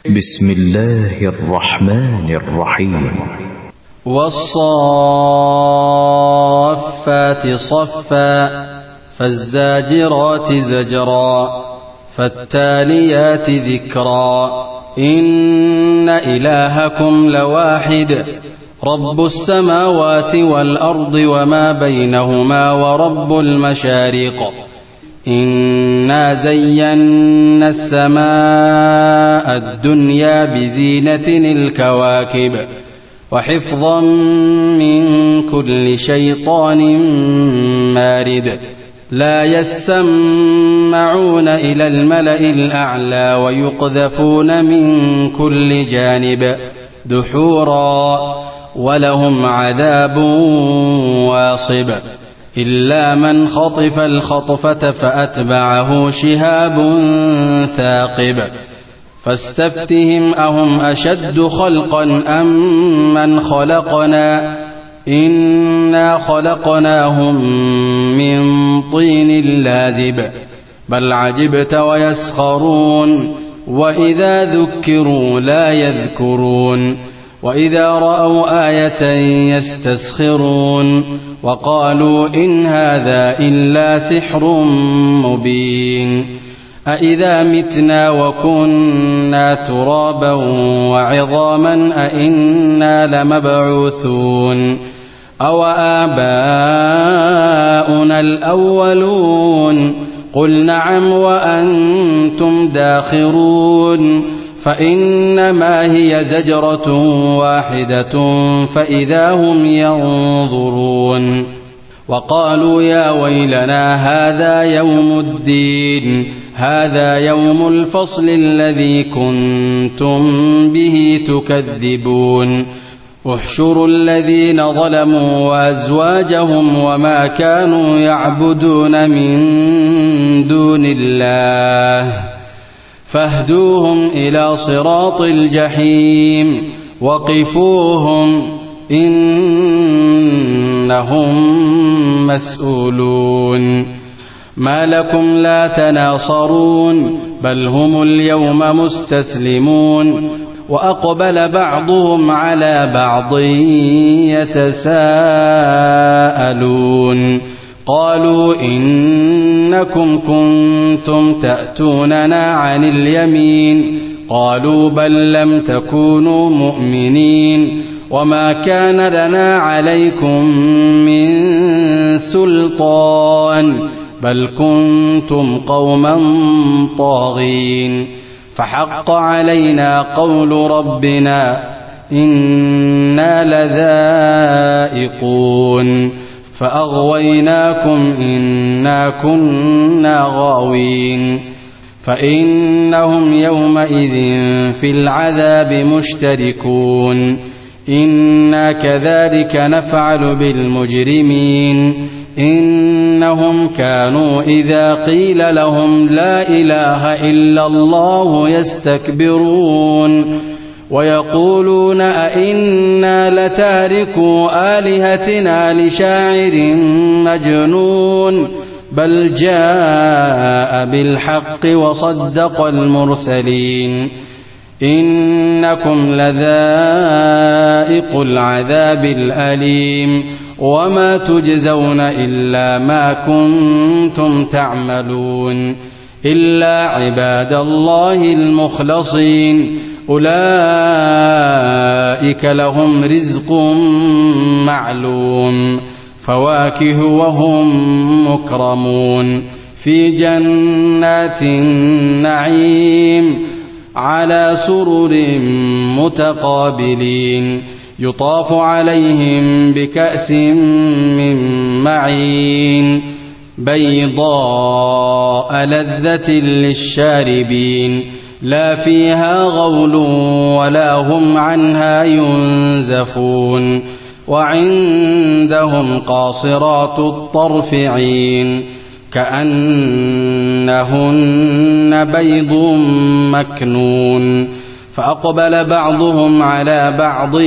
بسم الله الرحمن الرحيم. والصافات صفا فالزاجرات زجرا فالتاليات ذكرا إن إلهكم لواحد رب السماوات والأرض وما بينهما ورب المشارق إنا زينا السماء الدنيا بزينة الكواكب وحفظا من كل شيطان مارد لا يسمعون إلى الملأ الأعلى ويقذفون من كل جانب دحورا ولهم عذاب واصب إلا من خطف الخطفة فأتبعه شهاب ثاقب فاستفتهم أهم أشد خلقا أم من خلقنا إنا خلقناهم من طين لازب بل عجبت ويسخرون وإذا ذكروا لا يذكرون وإذا رأوا آية يستسخرون وقالوا إن هذا إلا سحر مبين أإذا متنا وكنا ترابا وعظاما أإنا لمبعوثون أو آباؤنا الأولون قل نعم وأنتم داخرون فإنما هي زجرة واحدة فإذا هم ينظرون وقالوا يا ويلنا هذا يوم الدين هذا يوم الفصل الذي كنتم به تكذبون احشروا الذين ظلموا وأزواجهم وما كانوا يعبدون من دون الله فاهدوهم إلى صراط الجحيم وقفوهم إنهم مسؤولون ما لكم لا تناصرون بل هم اليوم مستسلمون وأقبل بعضهم على بعض يتساءلون قالوا إنكم كنتم تأتوننا عن اليمين قالوا بل لم تكونوا مؤمنين وما كان لنا عليكم من سلطان بل كنتم قوما طاغين فحق علينا قول ربنا إنا لذائقون فأغويناكم إنا كنا غاوين فإنهم يومئذ في العذاب مشتركون إنا كذلك نفعل بالمجرمين إنهم كانوا إذا قيل لهم لا إله إلا الله يستكبرون ويقولون أئنا لتاركوا آلهتنا لشاعر مجنون بل جاء بالحق وصدق المرسلين إنكم لذائق العذاب الأليم وما تجزون إلا ما كنتم تعملون إلا عباد الله المخلصين أولئك لهم رزق معلوم فواكه وهم مكرمون في جنات النعيم على سرر متقابلين يطاف عليهم بكأس من معين بيضاء لذة للشاربين لا فيها غول ولا هم عنها ينزفون وعندهم قاصرات الطرف عين كأنهن بيض مكنون فأقبل بعضهم على بعض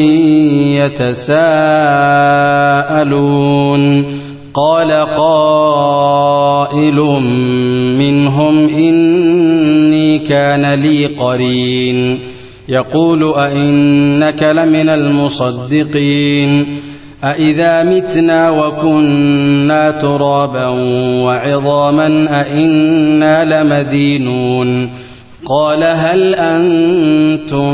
يتساءلون قال قائل منهم إني كان لي قرين يقول أئنك لمن المصدقين أئذا متنا وكنا ترابا وعظاما أئنا لمدينون قال هل أنتم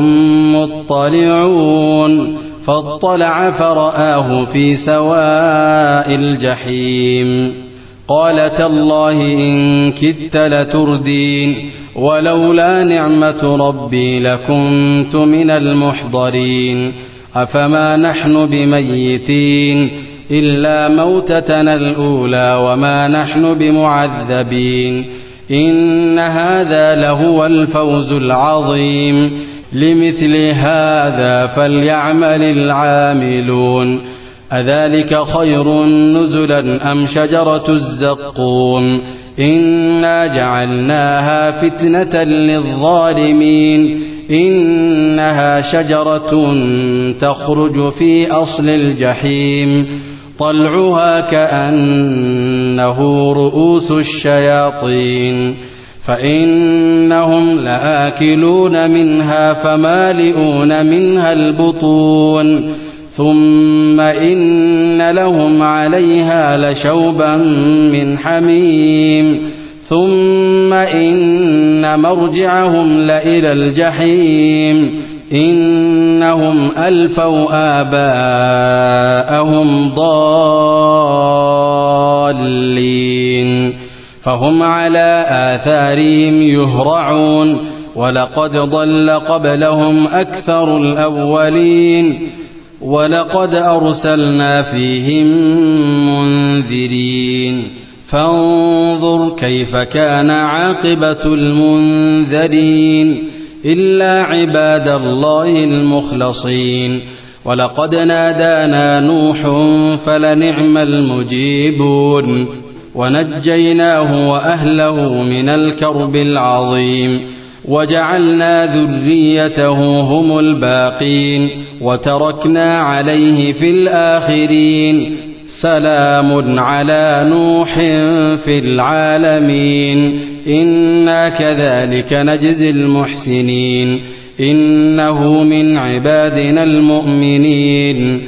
مطلعون فاطلع فرآه في سواء الجحيم قال تالله إن كدت لتردين ولولا نعمة ربي لكنت من المحضرين أفما نحن بميتين إلا موتتنا الأولى وما نحن بمعذبين إن هذا لهو الفوز العظيم لمثل هذا فليعمل العاملون أذلك خير نزلا أم شجرة الزقوم إنا جعلناها فتنة للظالمين إنها شجرة تخرج في أصل الجحيم طلعها كأنه رؤوس الشياطين فإنهم لآكلون منها فمالئون منها البطون ثم إن لهم عليها لشوبا من حميم ثم إن مرجعهم لإلى الجحيم إنهم ألفوا آباءهم ضالين فهم على آثارهم يهرعون ولقد ضل قبلهم أكثر الأولين ولقد أرسلنا فيهم منذرين فانظر كيف كان عاقبة المنذرين إلا عباد الله المخلصين ولقد نادانا نوح فلنعم المجيبون ونجيناه وأهله من الكرب العظيم وجعلنا ذريته هم الباقين وتركنا عليه في الآخرين سلام على نوح في العالمين إنا كذلك نجزي المحسنين إنه من عبادنا المؤمنين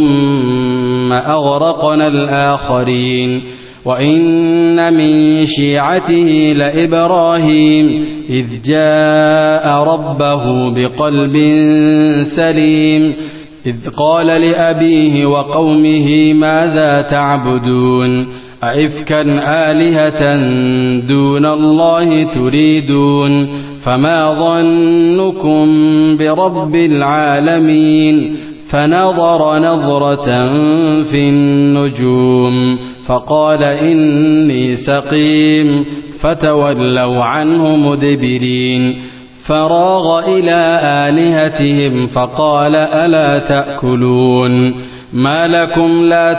ثم أغرقنا الآخرين وإن من شيعته لإبراهيم إذ جاء ربه بقلب سليم إذ قال لأبيه وقومه ماذا تعبدون أئفكا آلهة دون الله تريدون فما ظنكم برب العالمين فنظر نظرة في النجوم فقال إني سقيم فتولوا عنه مدبرين فراغ إلى آلهتهم فقال ألا تأكلون ما لكم لا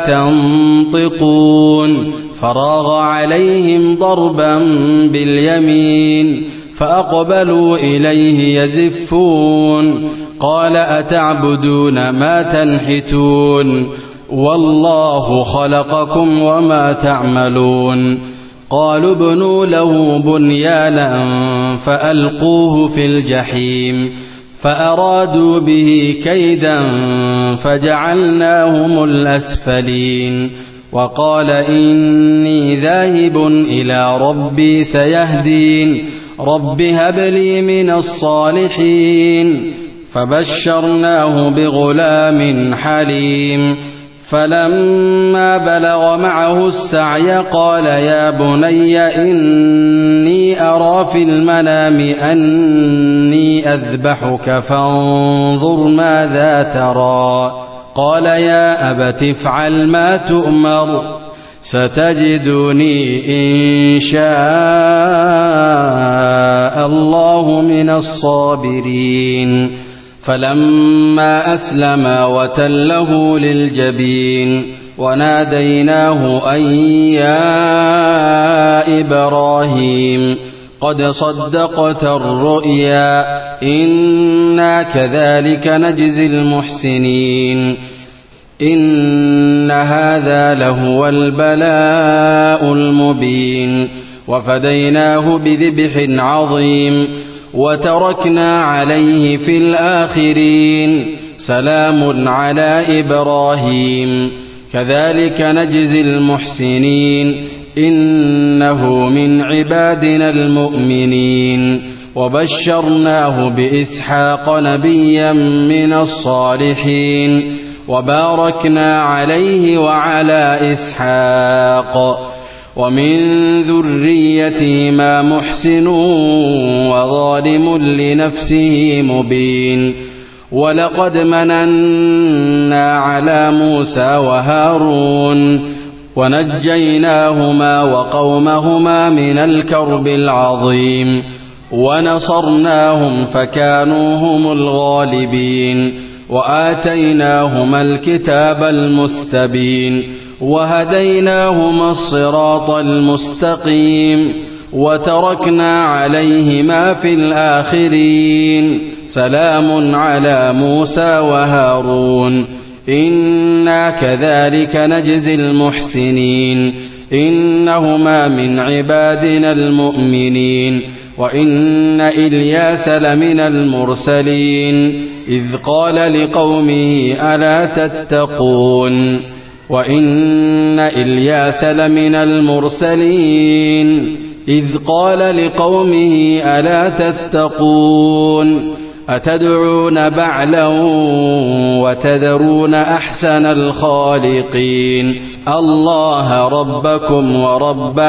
تنطقون فراغ عليهم ضربا باليمين فأقبلوا إليه يزفون قال أتعبدون ما تنحتون والله خلقكم وما تعملون قالوا ابنوا له بنيانا فألقوه في الجحيم فأرادوا به كيدا فجعلناهم الأسفلين وقال إني ذاهب إلى ربي سيهدين رب هب لي من الصالحين فبشرناه بغلام حليم فلما بلغ معه السعي قال يا بني إني أرى في المنام أني أذبحك فانظر ماذا ترى قال يا أبت افعل ما تؤمر ستجدني إن شاء الله من الصابرين فلما أسلما وتله للجبين وناديناه أن يا إبراهيم قد صدقت الرؤيا إنا كذلك نجزي المحسنين إن هذا لهو البلاء المبين وفديناه بذبح عظيم وتركنا عليه في الآخرين سلام على إبراهيم كذلك نجزي المحسنين إنه من عبادنا المؤمنين وبشرناه بإسحاق نبيا من الصالحين وباركنا عليه وعلى إسحاق ومن ذريتهما محسن وظالم لنفسه مبين ولقد مننا على موسى وهارون ونجيناهما وقومهما من الكرب العظيم ونصرناهم فكانوا هم الغالبين وآتيناهما الكتاب المستبين وهديناهما الصراط المستقيم وتركنا عليهما في الآخرين سلام على موسى وهارون إنا كذلك نجزي المحسنين إنهما من عبادنا المؤمنين وإن إلياس لمن المرسلين إذ قال لقومه ألا تتقون وإن إلياس لمن المرسلين إذ قال لقومه ألا تتقون أتدعون بعلا وتذرون أحسن الخالقين الله ربكم ورب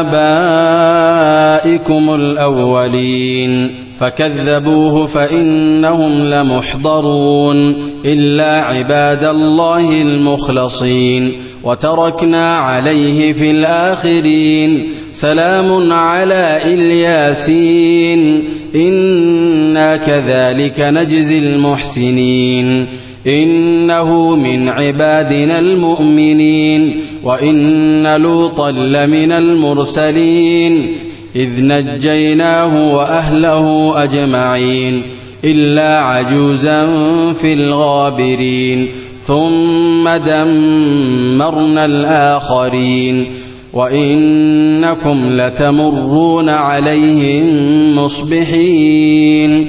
آبائكم الأولين فكذبوه فإنهم لمحضرون إلا عباد الله المخلصين وتركنا عليه في الآخرين سلام على إلياسين إنا كذلك نجزي المحسنين إنه من عبادنا المؤمنين وإن لوطا لمن المرسلين إذ نجيناه وأهله أجمعين إلا عجوزا في الغابرين ثم دمرنا الآخرين وإنكم لتمرون عليهم مصبحين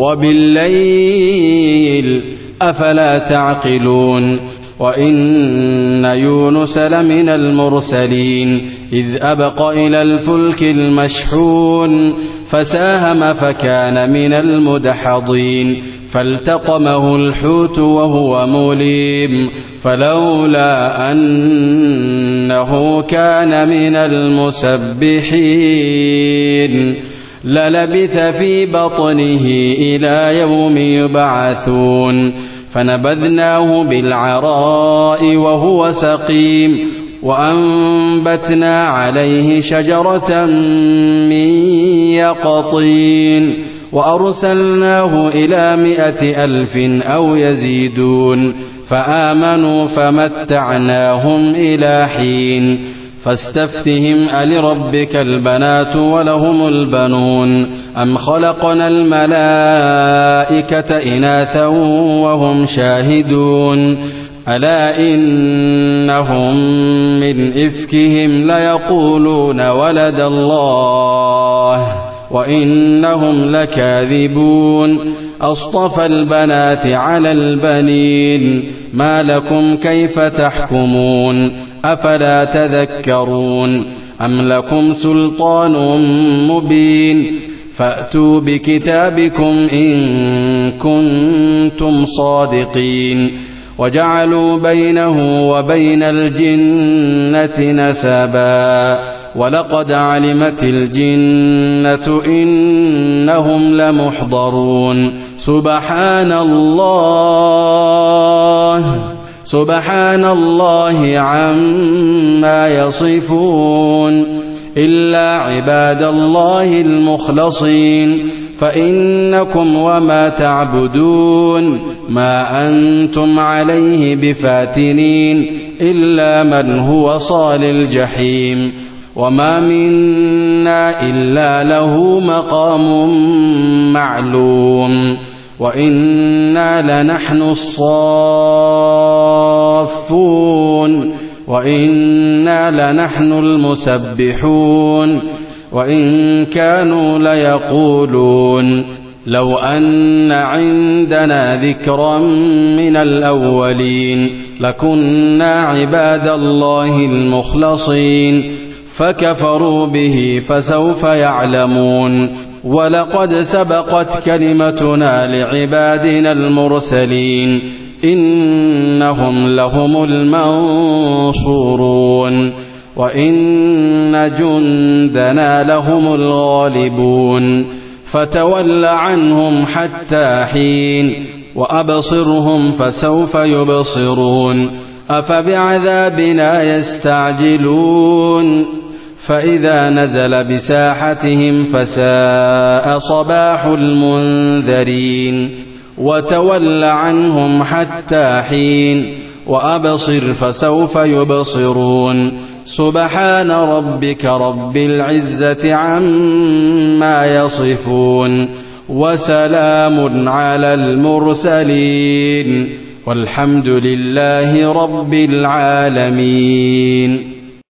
وبالليل أفلا تعقلون وإن يونس لمن المرسلين إذ أبق إلى الفلك المشحون فساهم فكان من المدحضين فالتقمه الحوت وهو مليم فلولا أنه كان من المسبحين للبث في بطنه إلى يوم يبعثون فنبذناه بالعراء وهو سقيم وأنبتنا عليه شجرة من يقطين وأرسلناه إلى 100,000 أو يزيدون فآمنوا فمتعناهم إلى حين فاستفتهم ألربك البنات ولهم البنون أم خلقنا الملائكة إناثا وهم شاهدون ألا إنهم من إفكهم ليقولون ولد الله وإنهم لكاذبون أصطفى البنات على البنين ما لكم كيف تحكمون أفلا تذكرون أم لكم سلطان مبين فأتوا بكتابكم إن كنتم صادقين وجعلوا بينه وبين الجنة نسبا ولقد علمت الجنة إنهم لمحضرون سبحان الله عما يصفون إلا عباد الله المخلصين فإنكم وما تعبدون ما أنتم عليه بفاتنين إلا من هو صال الجحيم وما منا إلا له مقام معلوم وإنا لنحن الصافون وإنا لنحن المسبحون وإن كانوا ليقولون لو أن عندنا ذكرا من الأولين لكنا عباد الله المخلصين فكفروا به فسوف يعلمون ولقد سبقت كلمتنا لعبادنا المرسلين إنهم لهم المنصورون وإن جندنا لهم الغالبون فتول عنهم حتى حين وأبصرهم فسوف يبصرون أفبعذابنا يستعجلون فإذا نزل بساحتهم فساء صباح المنذرين وتول عنهم حتى حين وأبصر فسوف يبصرون سبحان ربك رب العزة عما يصفون وسلام على المرسلين والحمد لله رب العالمين.